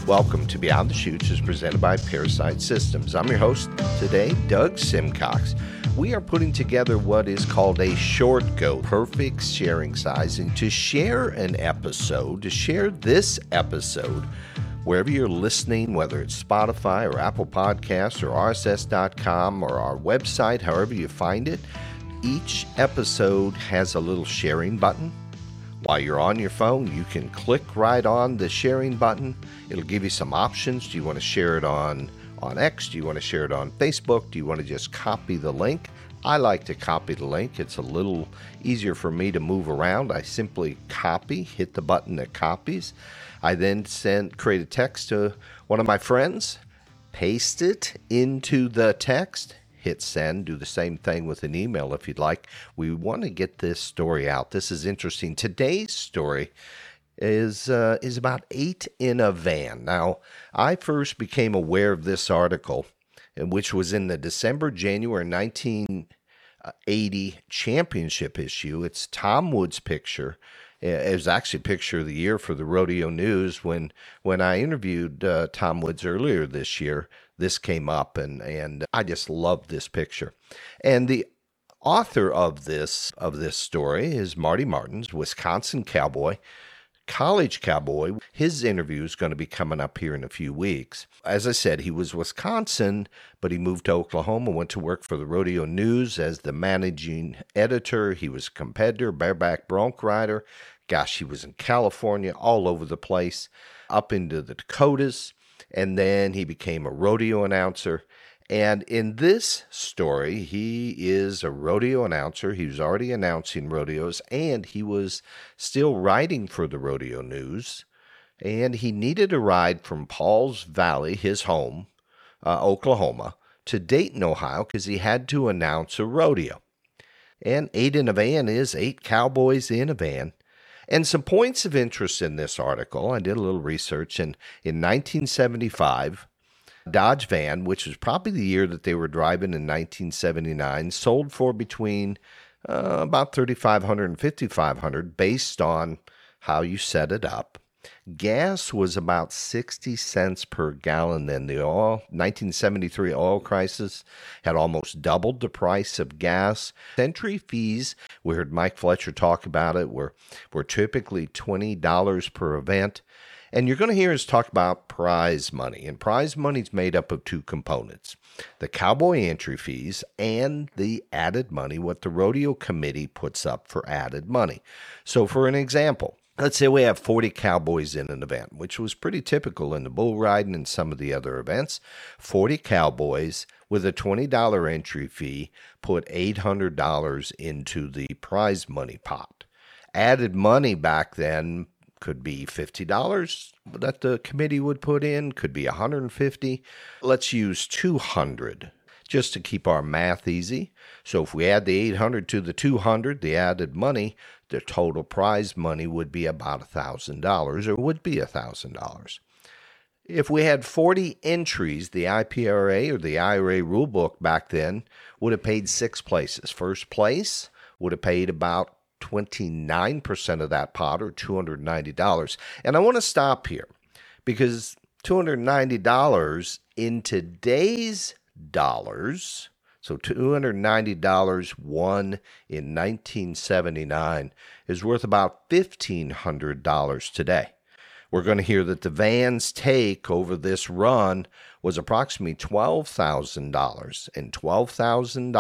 Welcome to Beyond the Chutes is presented by Parasite Systems. I'm your host today, Doug Simcox. We are putting together what is called a short go, perfect sharing sizing, to share an episode, to share this episode wherever you're listening, whether it's Spotify or Apple Podcasts or RSS.com or our website, however you find it. Each episode has a little sharing button. While you're on your phone, you can click right on the sharing button. It'll give you some options. Do you want to share it on X? Do you want to share it on Facebook? Do you want to just copy the link? I like to copy the link. It's a little easier for me to move around. I simply copy, hit the button that copies. I then create a text to one of my friends, paste it into the text, hit send, do the same thing with an email if you'd like. We want to get this story out. This is interesting. Today's story is about 8 in a van. Now, I first became aware of this article, which was in the December-January 1980 championship issue. It's Tom Woods' picture. It was actually Picture of the Year for the Rodeo News. When I interviewed Tom Woods earlier this year, this came up, and I just love this picture. And the author of this story is Marty Martins, Wisconsin cowboy, college cowboy. His interview is going to be coming up here in a few weeks. As I said, he was Wisconsin, but he moved to Oklahoma, went to work for the Rodeo News as the managing editor. He was a competitor, bareback bronc rider. Gosh, he was in California, all over the place, up into the Dakotas. And then he became a rodeo announcer. And in this story, he is a rodeo announcer. He was already announcing rodeos, and he was still writing for the Rodeo News. And he needed a ride from Pauls Valley, his home, Oklahoma, to Dayton, Ohio, because he had to announce a rodeo. And 8 in a van is 8 cowboys in a van. And some points of interest in this article, I did a little research, and in 1975, Dodge van, which was probably the year that they were driving in 1979, sold for between about $3,500 and $5,500 based on how you set it up. Gas was about 60 cents per gallon then. The 1973 oil crisis had almost doubled the price of gas. Entry fees, we heard Mike Fletcher talk about it, were typically $20 per event. And you're going to hear us talk about prize money. And prize money is made up of 2 components: the cowboy entry fees and the added money, what the rodeo committee puts up for added money. So for an example, let's say we have 40 cowboys in an event, which was pretty typical in the bull riding and some of the other events. 40 cowboys with a $20 entry fee put $800 into the prize money pot. Added money back then could be $50 that the committee would put in, could be $150. Let's use $200 just to keep our math easy. So if we add the $800 to the $200, the added money, the total prize money would be about $1,000, or would be $1,000. If we had 40 entries, the IPRA or the IRA rulebook back then would have paid 6 places. First place would have paid about 29% of that pot, or $290. And I want to stop here because $290 in today's dollars, so $290 won in 1979 is worth about $1,500 today. We're going to hear that the van's take over this run was approximately $12,000, and $12,000 in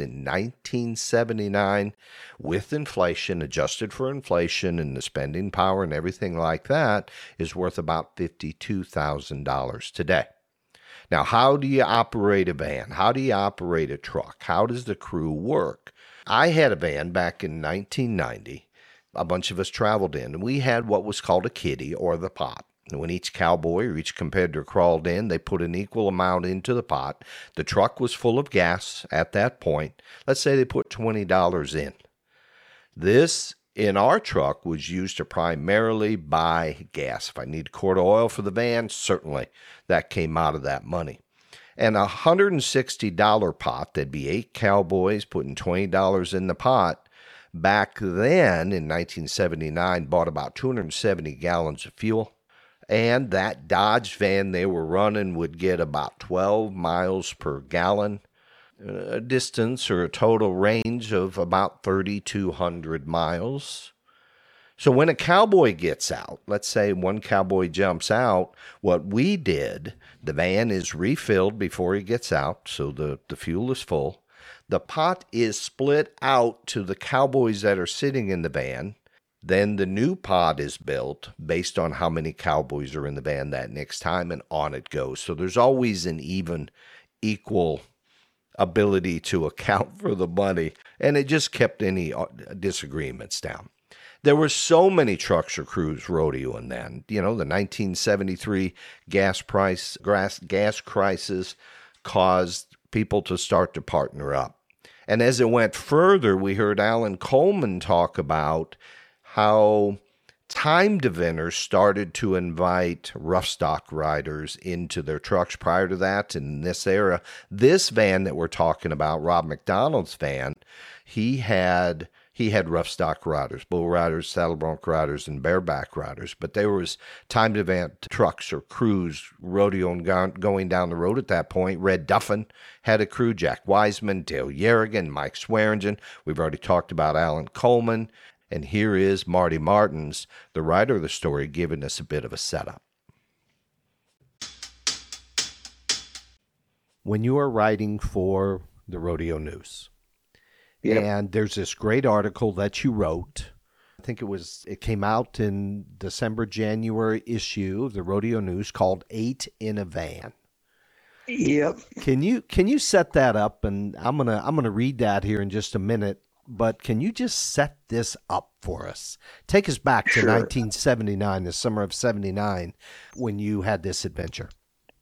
1979 with inflation, adjusted for inflation and the spending power and everything like that, is worth about $52,000 today. Now, how do you operate a van? How do you operate a truck? How does the crew work? I had a van back in 1990. A bunch of us traveled in, and we had what was called a kiddie, or the pot. And when each cowboy or each competitor crawled in, they put an equal amount into the pot. The truck was full of gas at that point. Let's say they put $20 in. This, in our truck, was used to primarily buy gas. If I need a quart of oil for the van, certainly that came out of that money. And a $160 pot, that'd be 8 cowboys putting $20 in the pot, back then in 1979 bought about 270 gallons of fuel. And that Dodge van they were running would get about 12 miles per gallon, a distance or a total range of about 3,200 miles. So when a cowboy gets out, let's say one cowboy jumps out, what we did, the van is refilled before he gets out, so the fuel is full. The pot is split out to the cowboys that are sitting in the van. Then the new pod is built based on how many cowboys are in the van that next time, and on it goes. So there's always an equal ability to account for the money, and it just kept any disagreements down. There were so many trucks or crews rodeoing then. The 1973 gas crisis caused people to start to partner up. And as it went further, we heard Alan Coleman talk about how time eventers started to invite rough stock riders into their trucks. Prior to that, in this era, this van that we're talking about, Rob McDonald's van, he had rough stock riders, bull riders, saddle bronc riders, and bareback riders. But there was timed event trucks or crews rodeoing going down the road at that point. Red Duffin had a crew, Jack Wiseman, Dale Yerrigan, Mike Swearingen. We've already talked about Alan Coleman. And here is Marty Martins, the writer of the story, giving us a bit of a setup. When you are writing for the Rodeo News, yep, and there's this great article that you wrote, I think it came out in December, January issue of the Rodeo News called 8 in a Van. Yep. Can you set that up? And I'm gonna read that here in just a minute. But can you just set this up for us? Take us back to 1979, the summer of 79, when you had this adventure.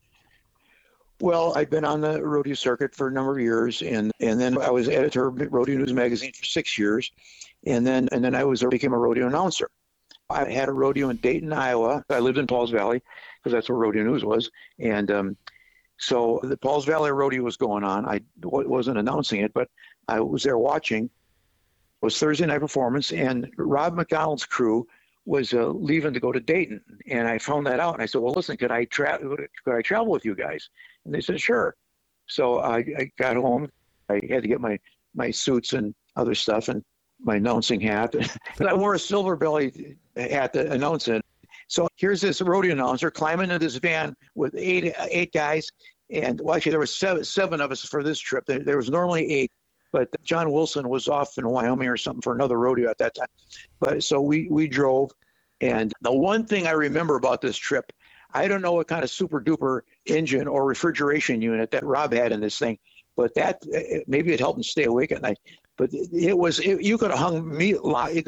Well, I've been on the rodeo circuit for a number of years, and then I was editor of Rodeo News magazine for 6 years, and then I became a rodeo announcer. I had a rodeo in Dayton, Iowa. I lived in Pauls Valley because that's where Rodeo News was, and so the Pauls Valley rodeo was going on. I wasn't announcing it, but I was there watching. It was Thursday night performance, and Rob McDonald's crew was leaving to go to Dayton, and I found that out. And I said, "Well, listen, could I travel with you guys?" And they said, "Sure." So I got home. I had to get my suits and other stuff and my announcing hat. I wore a silver belly hat to announce it. So here's this rodeo announcer climbing into this van with eight guys, and well, actually there was seven of us for this trip. There was normally 8. But John Wilson was off in Wyoming or something for another rodeo at that time. But so we drove. And the one thing I remember about this trip, I don't know what kind of super duper engine or refrigeration unit that Rob had in this thing, but that maybe it helped him stay awake at night. But you could have hung meat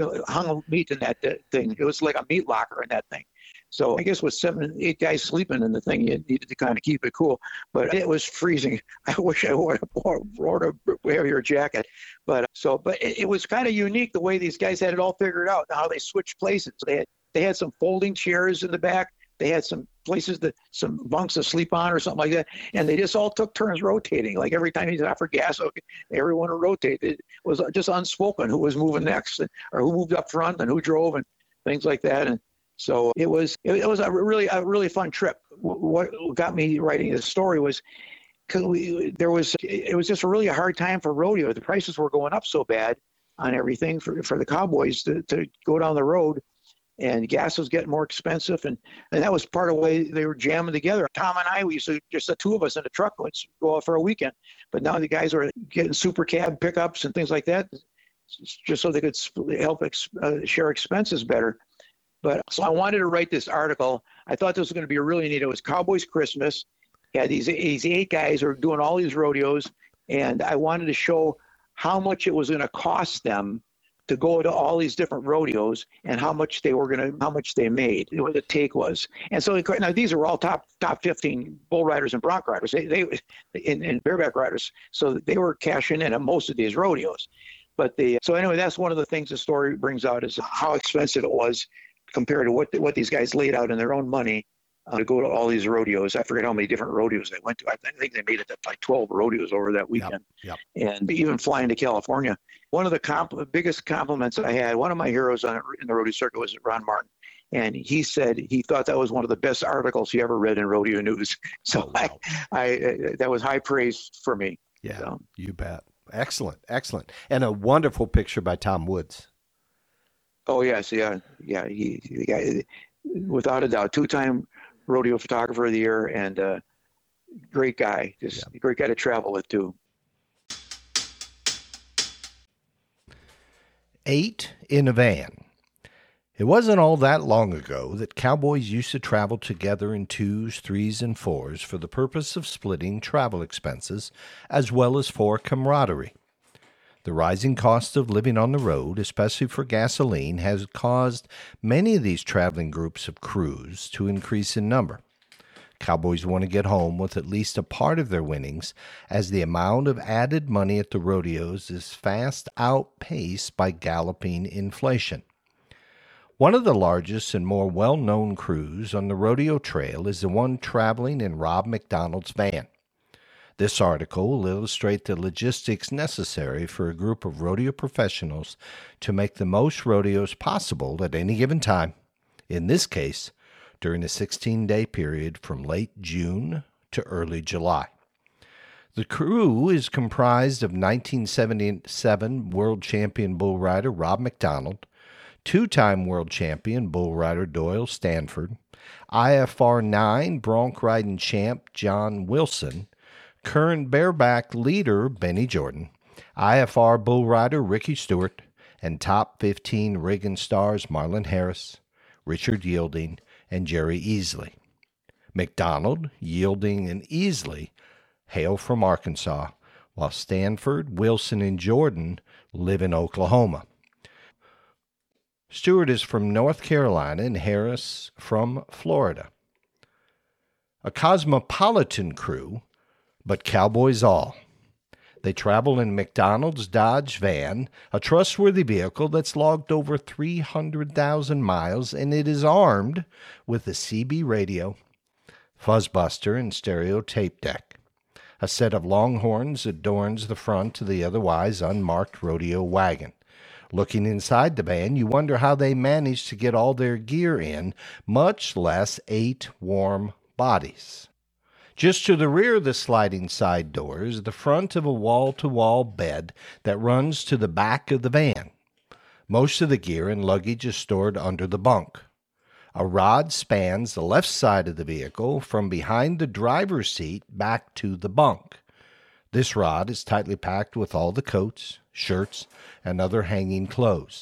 in that thing. It was like a meat locker in that thing. So I guess with 7, 8 guys sleeping in the thing, you needed to kind of keep it cool. But it was freezing. I wish I wore a heavier jacket. But it was kind of unique the way these guys had it all figured out, how they switched places. They had some folding chairs in the back. They had some some bunks to sleep on or something like that. And they just all took turns rotating. Like every time he's out for gas, okay, everyone would rotate. It was just unspoken who was moving next or who moved up front and who drove and things like that. And so it was a really fun trip. What got me writing this story was because it was just a really hard time for rodeo. The prices were going up so bad on everything for the cowboys to go down the road, and gas was getting more expensive, and that was part of the way they were jamming together. Tom and I, we used to just the two of us in a truck, let's go out for a weekend. But now the guys are getting super cab pickups and things like that, just so they could help share expenses better. But so I wanted to write this article. I thought this was going to be really neat. It was Cowboys Christmas. Had these 8 guys who were doing all these rodeos, and I wanted to show how much it was going to cost them to go to all these different rodeos and how much they made, what the take was. And so now these are all top 15 bull riders and bronc riders, and bareback riders. So they were cashing in at most of these rodeos. So anyway, that's one of the things the story brings out is how expensive it was compared to what these guys laid out in their own money to go to all these rodeos. I forget how many different rodeos they went to. I think they made it to like 12 rodeos over that weekend. Yep. And even flying to California. One of the biggest compliments I had, one of my heroes in the rodeo circuit was Ron Martin. and he said he thought that was one of the best articles he ever read in Rodeo News. So wow. I that was high praise for me. Yeah, So, you bet. Excellent, excellent. And a wonderful picture by Tom Woods. oh yes, yeah. He got, without a doubt, two-time rodeo photographer of the year, and great guy. Just Yeah. a great guy to travel with too. 8 in a van. It wasn't all that long ago that cowboys used to travel together in twos, threes, and fours for the purpose of splitting travel expenses as well as for camaraderie. The rising cost of living on the road, especially for gasoline, has caused many of these traveling groups of crews to increase in number. Cowboys want to get home with at least a part of their winnings, as the amount of added money at the rodeos is fast outpaced by galloping inflation. One of the largest and more well-known crews on the rodeo trail is the one traveling in Rob McDonald's van. This article will illustrate the logistics necessary for a group of rodeo professionals to make the most rodeos possible at any given time, in this case, during a 16-day period from late June to early July. The crew is comprised of 1977 world champion bull rider Rob McDonald, two-time world champion bull rider Doyle Stanford, IFR 9 bronc riding champ John Wilson, current bareback leader Benny Jordan, IFR bull rider Ricky Stewart, and top 15 Reagan stars Marlon Harris, Richard Yielding, and Jerry Easley. McDonald, Yielding, and Easley hail from Arkansas, while Stanford, Wilson, and Jordan live in Oklahoma. Stewart is from North Carolina and Harris from Florida. A cosmopolitan crew, but cowboys all. They travel in McDonald's Dodge van, a trustworthy vehicle that's logged over 300,000 miles, and it is armed with a CB radio, fuzzbuster, and stereo tape deck. A set of longhorns adorns the front of the otherwise unmarked rodeo wagon. Looking inside the van, you wonder how they managed to get all their gear in, much less 8 warm bodies. Just to the rear of the sliding side door is the front of a wall-to-wall bed that runs to the back of the van. Most of the gear and luggage is stored under the bunk. A rod spans the left side of the vehicle from behind the driver's seat back to the bunk. This rod is tightly packed with all the coats, shirts, and other hanging clothes.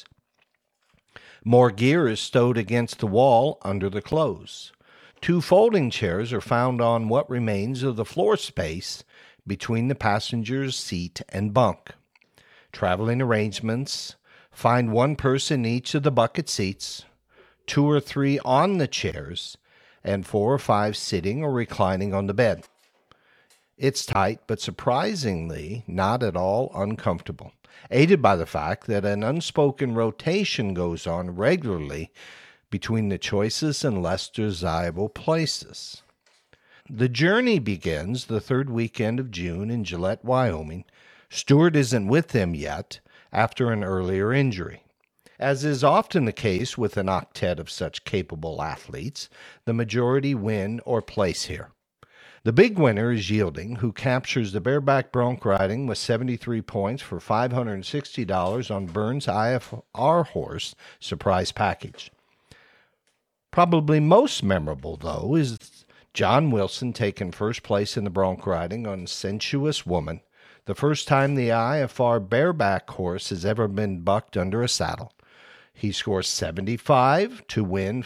More gear is stowed against the wall under the clothes. 2 folding chairs are found on what remains of the floor space between the passenger's seat and bunk. Traveling arrangements find 1 person in each of the bucket seats, 2 or 3 on the chairs, and 4 or 5 sitting or reclining on the bed. It's tight, but surprisingly not at all uncomfortable, aided by the fact that an unspoken rotation goes on regularly between the choices and less desirable places. The journey begins the 3rd weekend of June in Gillette, Wyoming. Stewart isn't with them yet after an earlier injury. As is often the case with an octet of such capable athletes, the majority win or place here. The big winner is Yielding, who captures the bareback bronc riding with 73 points for $560 on Burns IFR horse surprise package. Probably most memorable, though, is John Wilson taking first place in the bronc riding on Sensuous Woman, the first time the IFR bareback horse has ever been bucked under a saddle. He scores 75 to win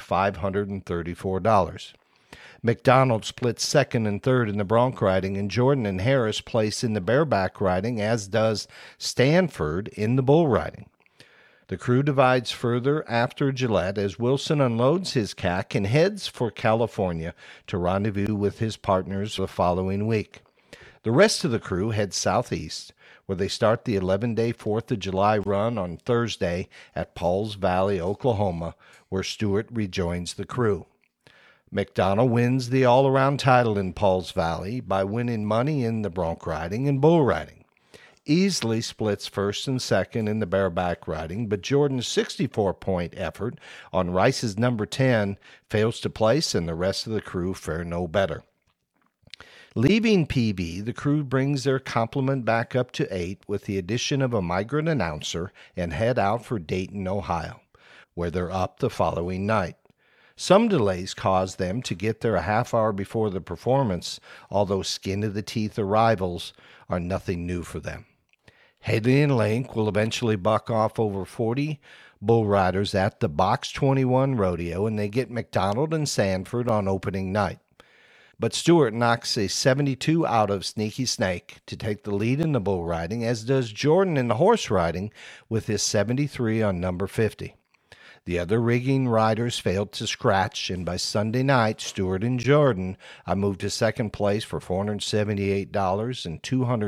$534. McDonald splits 2nd and 3rd in the bronc riding, and Jordan and Harris place in the bareback riding, as does Stanford in the bull riding. The crew divides further after Gillette as Wilson unloads his CAC and heads for California to rendezvous with his partners the following week. The rest of the crew heads southeast, where they start the 11-day 4th of July run on Thursday at Pauls Valley, Oklahoma, where Stewart rejoins the crew. McDonald wins the all-around title in Pauls Valley by winning money in the bronc riding and bull riding. easily splits first and second in the bareback riding, but Jordan's 64-point effort on Rice's number 10 fails to place, and the rest of the crew fare no better. Leaving PB, the crew brings their complement back up to 8 with the addition of a migrant announcer and head out for Dayton, Ohio, where they're up the following night. Some delays caused them to get there a half hour before the performance, although skin-to-the-teeth arrivals are nothing new for them. Haley and Link will eventually buck off over 40 bull riders at the Box 21 rodeo, and they get McDonald and Sanford on opening night. But Stewart knocks a 72 out of Sneaky Snake to take the lead in the bull riding, as does Jordan in the horse riding with his 73 on number 50. The other rigging riders failed to scratch, and by Sunday night, Stewart and Jordan are moved to second place for $478 and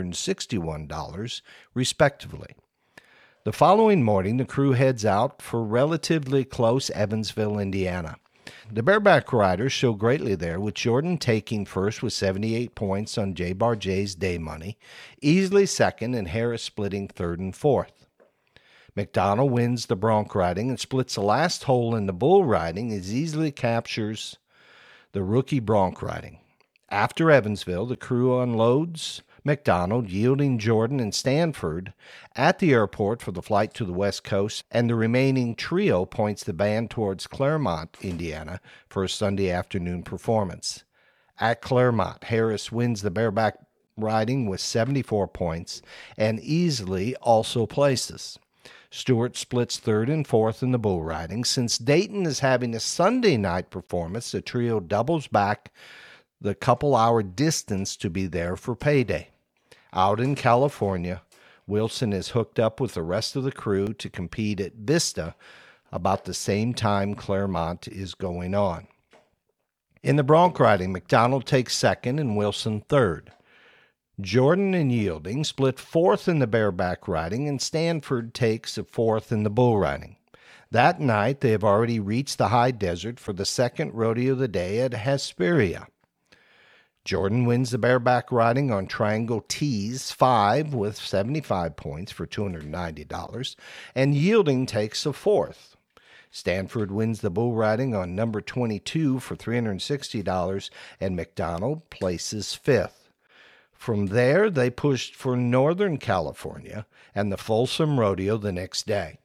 $261, respectively. The following morning, the crew heads out for relatively close Evansville, Indiana. The bareback riders show greatly there, with Jordan taking first with 78 points on J. Bar J's day money, easily second, and Harris splitting third and fourth. McDonald wins the bronc riding and splits the last hole in the bull riding as easily captures the rookie bronc riding. After Evansville, the crew unloads McDonald, yielding Jordan and Stanford at the airport for the flight to the West Coast, and the remaining trio points the band towards Claremont, Indiana, for a Sunday afternoon performance. At Claremont, Harris wins the bareback riding with 74 points and easily also places. Stewart splits third and fourth in the bull riding. Since Dayton is having a Sunday night performance, the trio doubles back the couple-hour distance to be there for payday. Out in California, Wilson is hooked up with the rest of the crew to compete at Vista about the same time Claremont is going on. In the bronc riding, McDonald takes second and Wilson third. Jordan and Yielding split fourth in the bareback riding, and Stanford takes a fourth in the bull riding. That night, they have already reached the high desert for the second rodeo of the day at Hesperia. Jordan wins the bareback riding on Triangle Tees 5 with 75 points for $290, and Yielding takes a fourth. Stanford wins the bull riding on number 22 for $360, and McDonald places fifth. From there, they pushed for Northern California and the Folsom Rodeo the next day.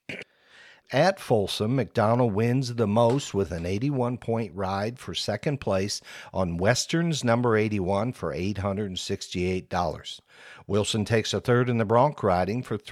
At Folsom, McDonald wins the most with an 81-point ride for second place on Western's number 81 for $868. Wilson takes a third in the bronc riding for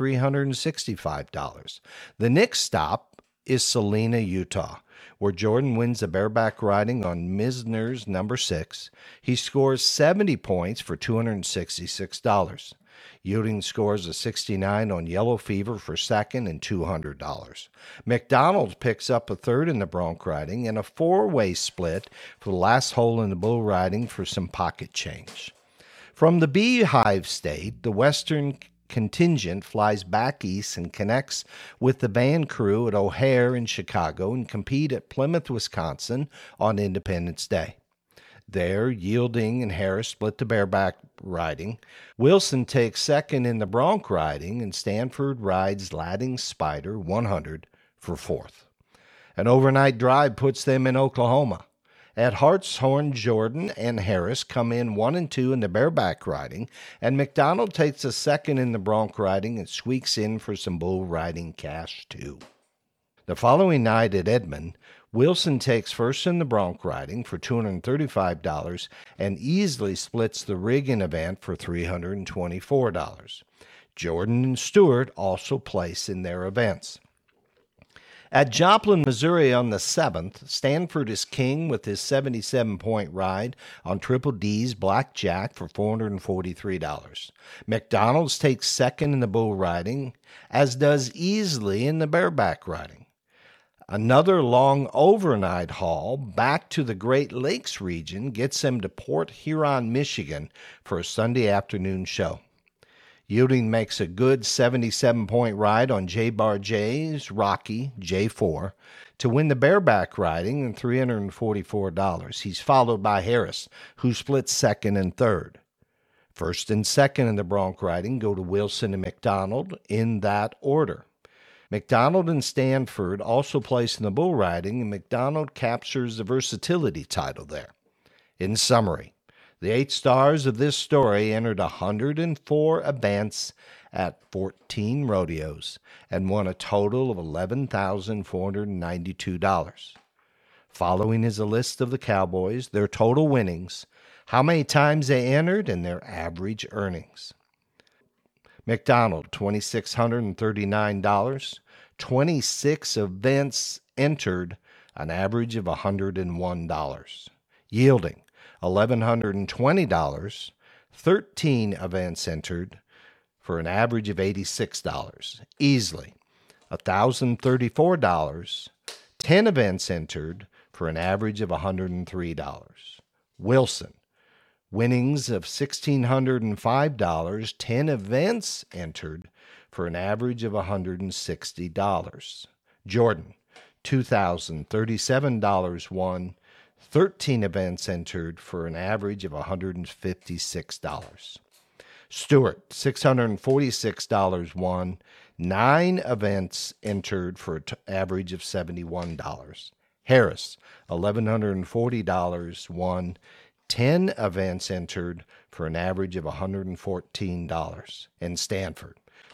$365. The next stop is Salina, Utah, where Jordan wins the bareback riding on Misner's number 6. He scores 70 points for $266. Yielding scores a 69 on Yellow Fever for second and $200. McDonald picks up a third in the bronc riding and a four-way split for the last hole in the bull riding for some pocket change. From the Beehive State, the Western contingent flies back east and connects with the band crew at O'Hare in Chicago and compete at Plymouth, Wisconsin on Independence Day. There, Yielding and Harris split the bareback riding. Wilson takes second in the bronc riding, and Stanford rides Ladding Spider 100 for fourth. An overnight drive puts them in Oklahoma. At Hartshorn, Jordan and Harris come in 1 and 2 in the bareback riding, and McDonald takes a second in the bronc riding and squeaks in for some bull riding cash too. The following night at Edmond, Wilson takes first in the bronc riding for $235 and easily splits the rigging event for $324. Jordan and Stewart also place in their events. At Joplin, Missouri on the 7th, Stanford is king with his 77-point ride on Triple D's Blackjack for $443. McDonald's takes second in the bull riding, as does Easley in the bareback riding. Another long overnight haul back to the Great Lakes region gets them to Port Huron, Michigan for a Sunday afternoon show. Yielding makes a good 77-point ride on J. Bar J's Rocky J4 to win the bareback riding and $344. He's followed by Harris, who splits second and third. First and second in the bronc riding go to Wilson and McDonald in that order. McDonald and Stanford also place in the bull riding, and McDonald captures the versatility title there. In summary, the 8 stars of this story entered 104 events at 14 rodeos and won a total of $11,492. Following is a list of the Cowboys, their total winnings, how many times they entered, and their average earnings. McDonald, $2,639, 26 events entered, an average of $101, yielding $1,120, 13 events entered for an average of $86, Easley, $1,034, 10 events entered for an average of $103, Wilson, winnings of $1,605, 10 events entered for an average of $160. Jordan, $2,037 won, 13 events entered for an average of $156. Stewart, $646 won, 9 events entered for an average of $71. Harris, $1,140 won, 10 events entered for an average of $114. And Stanford,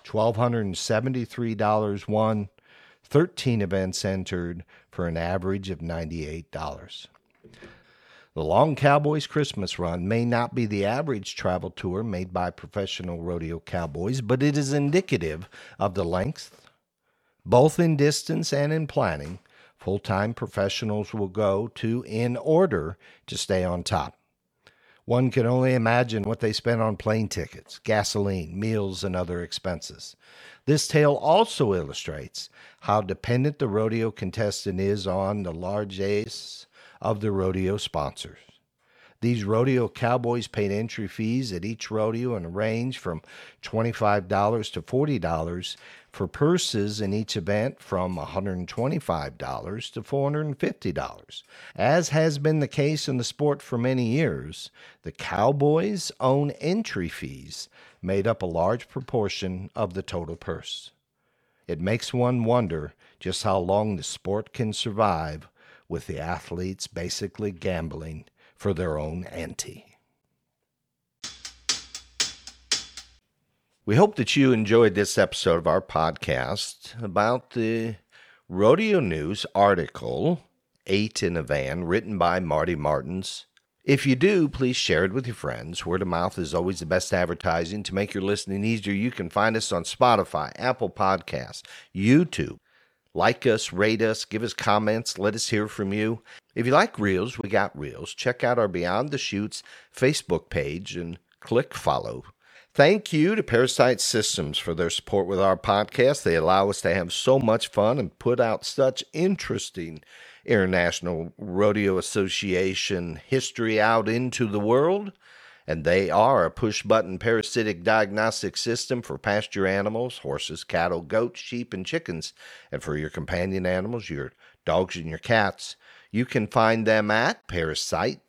$1,273 won, 13 events entered for an average of $98. The Long Cowboys Christmas Run may not be the average travel tour made by professional rodeo cowboys, but it is indicative of the length, both in distance and in planning, full-time professionals will go to in order to stay on top. One can only imagine what they spend on plane tickets, gasoline, meals, and other expenses. This tale also illustrates how dependent the rodeo contestant is on the largesse of the rodeo sponsors. These rodeo cowboys paid entry fees at each rodeo and range from $25 to $40 for purses in each event from $125 to $450. As has been the case in the sport for many years, the cowboys' own entry fees made up a large proportion of the total purse. It makes one wonder just how long the sport can survive with the athletes basically gambling for their own ante. We hope that you enjoyed this episode of our podcast about the Rodeo News article, 8 in a Van, written by Marty Martins. If you do, please share it with your friends. Word of mouth is always the best advertising. To make your listening easier, you can find us on Spotify, Apple Podcasts, YouTube. Like us, rate us, give us comments, let us hear from you. If you like Reels, we got Reels. Check out our Beyond the Chutes Facebook page and click follow. Thank you to Parasite Systems for their support with our podcast. They allow us to have so much fun and put out such interesting International Rodeo Association history out into the world. And they are a push-button parasitic diagnostic system for pasture animals, horses, cattle, goats, sheep, and chickens. And for your companion animals, your dogs and your cats. You can find them at Parasite,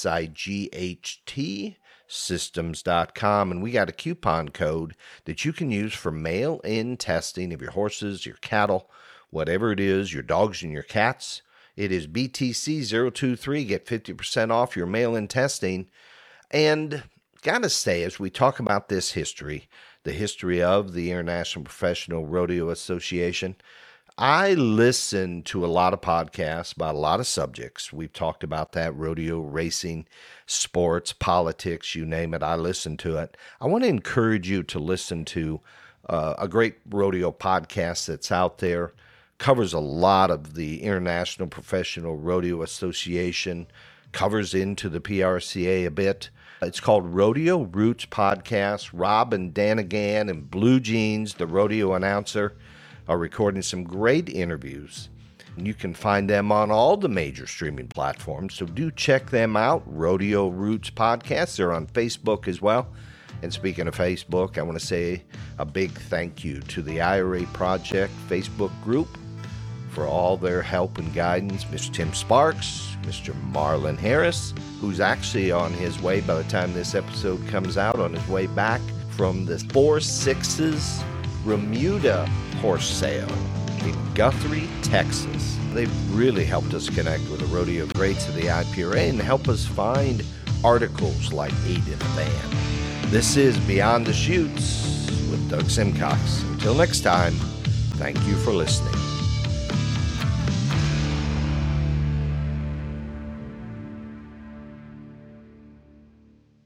SIGHT, systems.com. And we got a coupon code that you can use for mail-in testing of your horses, your cattle, whatever it is, your dogs and your cats. It is BTC023. Get 50% off your mail-in testing. And gotta say, as we talk about this history, the history of the International Professional Rodeo Association, I listen to a lot of podcasts about a lot of subjects. We've talked about that, rodeo, racing, sports, politics, you name it. I listen to it. I want to encourage you to listen to a great rodeo podcast that's out there. Covers a lot of the International Professional Rodeo Association, covers into the PRCA a bit. It's called Rodeo Roots Podcast. Rob and Danagan and Blue Jeans, the rodeo announcer, are recording some great interviews. And you can find them on all the major streaming platforms, so do check them out. Rodeo Roots Podcast. They're on Facebook as well. And speaking of Facebook, I want to say a big thank you to the IRA Project Facebook group for all their help and guidance. Mr. Tim Sparks, Mr. Marlon Harris, who's actually on his way by the time this episode comes out, on his way back from the 4 Sixes Remuda horse sale in Guthrie, Texas. They've really helped us connect with the rodeo greats of the IPRA and help us find articles like Edith Van. This is Beyond the Chutes with Doug Simcox. Until next time, thank you for listening.